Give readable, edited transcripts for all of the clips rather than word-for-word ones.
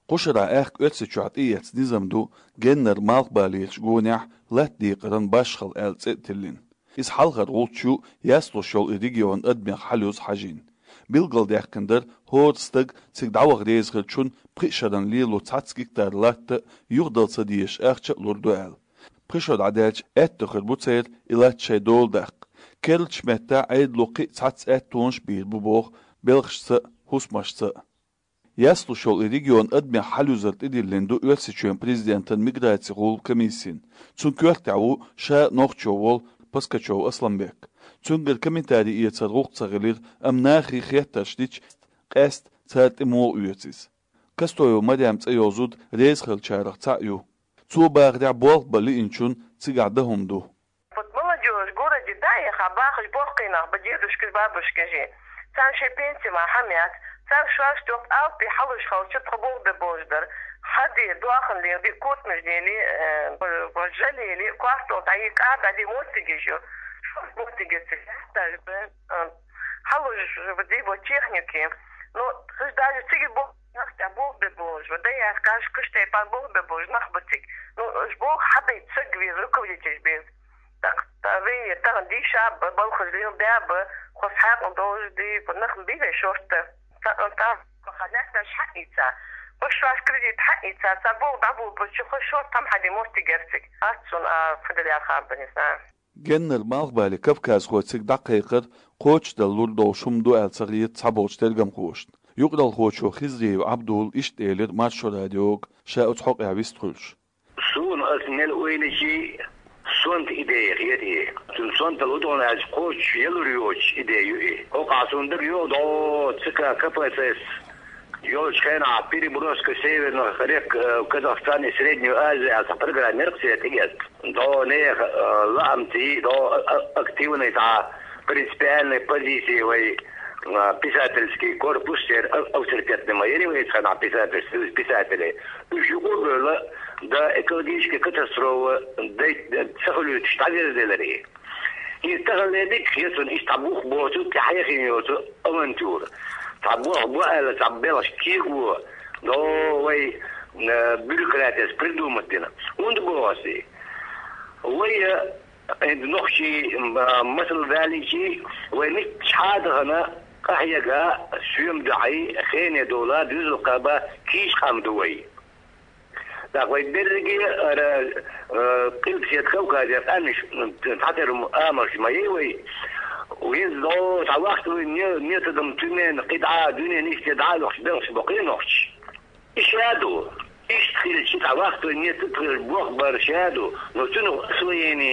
قشرة أتسي عطية نظام دو جنر مالق باليش جونيح لا ديقرن باشخل تلين إس حلقة غولتشو ياسلو شول إريجيون أدمير حلوز حاجين بيلغل ديحكندر هورستغ تيك دعوغ ريزغلتشون بريشرن ليلو تاتسكيكتار لات يغدل صديش لوردوال بريشود عدالج اتخر بوتسير إلات شي دول داق كيرلش متا عيد لوقي تاتس تونش بير بوبوغ بلغشس هوسماشس ياسلو شول إريجيون أدمير حلوزرت إديلندو يوتسيشون بريزيدنتن ميغراتي غول كميسين تون كيرتعو شا نوخشوول باسكاتشو أسلامبيك تونجر كمنتاري يتسرغوق تغلير أمناخي خياتاشديش قاست تارت إمو يوتسيس كستويو مدام تأيوزود ريز خلچارغ تأيو تو باغدع بوغ بالي إنشون تيقعدهم دو молодежь в городе Даях, Абахаш, Бохкина, бадедушка, бабушка же. Сам шепенти махамят, сам швашток алпи халуш халчат хабол де бождар. Хади дуахан ли би кот междели, жалели, кварто таик ада ди мостигежу. Мостигецы, даже халуш води во техники. Но даже цигит бог нахта бог де бождар. Да я скажу, что я пан бог де бождар нахбатик. Ну, бог хабит цигви руководитель без. طبيعي تاخد دي شعب بلخص ليهم دعب خصحاب ودوز دي بنخم بيها شورت تعرف خلاتنا شحقي تا وش راش كريدي تحقي تا سابو دعبو بشوخ شورت تم حدي موستي جرسك أتسون فدل يا خاب بنسان جنر مالغ بالي كفكاز خوتسك دقيقر قوش دلول دوشم دو ألسغيت صابوش تلقم قوشت يقدل خوشو خزري وعبدول إشت إيلر ماتشو راديوك شاء تحق يعبيست خلش سون أسنال وينشي سونت إيديه غيري سونت الودون از قوش يلوريوش إيديه أو قاسون يو دو تسكا كابوتس يوش خينا بيري بروسك سيفر خريق كازاخستان سريدنيو آزيا سبرغرا نرقسي تيجت دو نيخ لامتي دو активный та принципиальной позиции вой писательский корпус авторитетный майоривается на писателей. Да экологическая катастрофа, да сахалют штаберзелери. И тахаледик يسون استبوخ بوتو تحيخين يوتو أمانتور. تبوخ بوهلا تبلش كيغو دو وي بيروقراطيس придуматина. Und بواسي. ويا عند نخشي مثل ذلك ونك شادغنا قحيقا سيوم دعي خيني دولار يزلقابا كيش خامدوي. داخل الدرجة قلب سيتخو كذا أنش تعتبر أمر شمايوي وينزلوا تعوقتوا نيتدم تمن قطعة دنيا نستدعى لوش بنش بقينوش إيش هادو إيش تخيل شيء تعوقتوا نيتدخل بوق برشادو نتنو سويني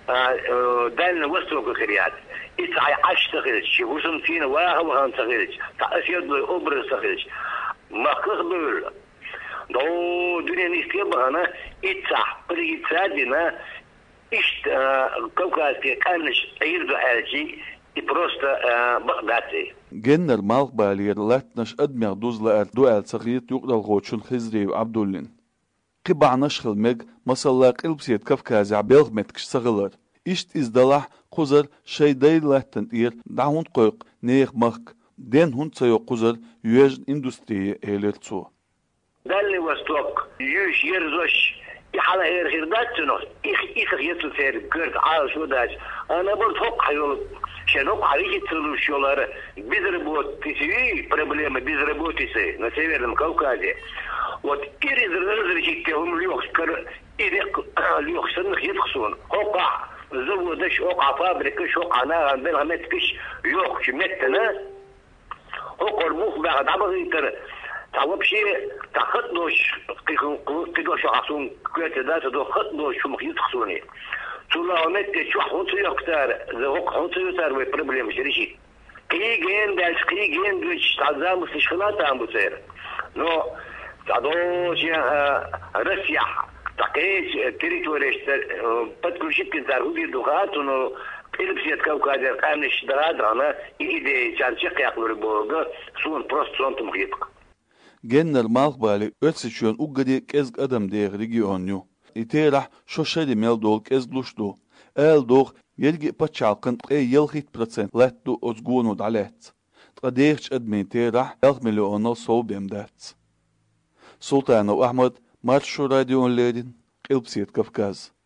دالنا وصلوا كخريات إتعي عش تخيل شيء وسم فينا واهو هان تخيل تأسيد لأبرز تخيل ما قبل دو دنيا نستيبها إتسع بريتسادنا إشت كوكاسي كانش أيردو حالشي إبروستا بغداتي جنر مالق بالير لاتنش أدمير دوزلا دوال صغيرت يقدر غوتشون خزري وعبدولين قبع نشخل ميج مصلا قلبسيت كفكازي عبيلغ متكش صغلر إشت إزدلاح قزر شي داي لاتن إير دعون قوق نيخ مخك دين هون تسيو قزر يوجد اندستري إيلرتسو دالي وستوك يوش يرزوش يحالا هير داتنو إيخ يتو ثير قرد عال شو داش أنا برد هوق حيول شنوق عليك تلوش يولار بيزربوت تسوي проблемы безработицы на Северном Кавказе. Вот إيري زرزر هم ليوخ كر إيري ليوخ سنخ يتخصون هوقع زودش هوقع فابريكش هوقع ناغا بينها متكش يوخ شمتنا هوقع ربوخ بعد عبغيتر تعوب شيء تخطوش قدوش عصون كويت ذات دو خطوش شو مخيط خصوني تلا ومت شو حوت يكتر ذوق حوت يكتر وبروبلم شريشي كي جين دالش كي جين دوش تعزام مستشفيات عم بتصير نو تعدوش روسيا تقيش تريتوريش بدكم شيء كنتر هودي دخات ونو إلبسيت كوكاز كانش درادرنا إيدي كان شق يقبل بوغ سون بروست سون تمخيط جنر مالق بالي ötsüçön uggadi kezg adam değ regionyu. İterah şoşedi meldol kezgluşdu. Eldoğ yelgi paçalqın yılhit %% lettu ozgunu dalet. Tqadeğç admin terah 1 milyonal sow bemdat. Султанов Ахмад, Матшу радион Ледин, Илпсит Кавказ.